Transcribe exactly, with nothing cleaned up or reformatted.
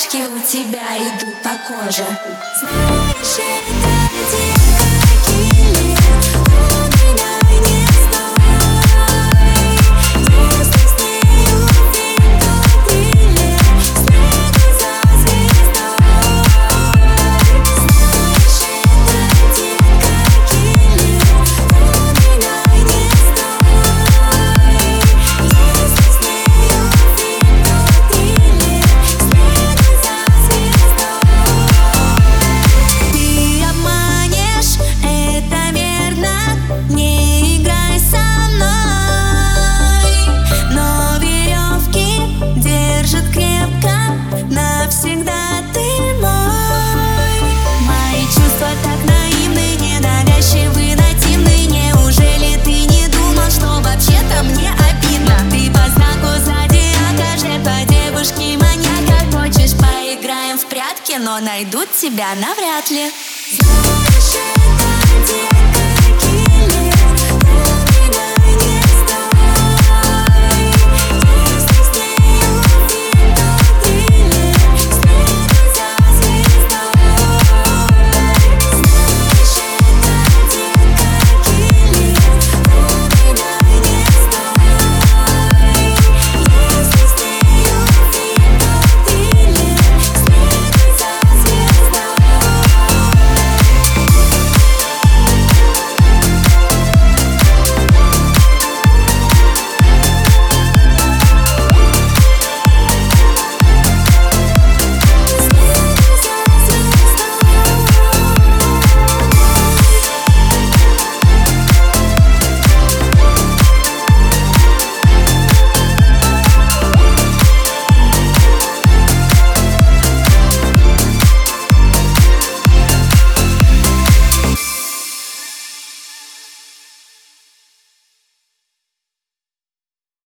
мурашки у тебя идут по коже. Знаешь, это детка киллер, угадай не стой. Если с нею фильм, то триллер, следуй за звездой. Знаешь, это детка киллер, угадай не стой. Если с нею фильм, то триллер, следуй за звездой. Ты обманешь, это верно, не играй со мной. Но веревки держат крепко, навсегда ты мой. Мои чувства так наивны, ненавязчивы, нативны. Неужели ты не думал, что вообще-то мне обидно? Ты по знаку зодиака, жертва девушки-маньяка. Хочешь, поиграем в прятки, но найдут тебя навряд ли. Знаешь, это детка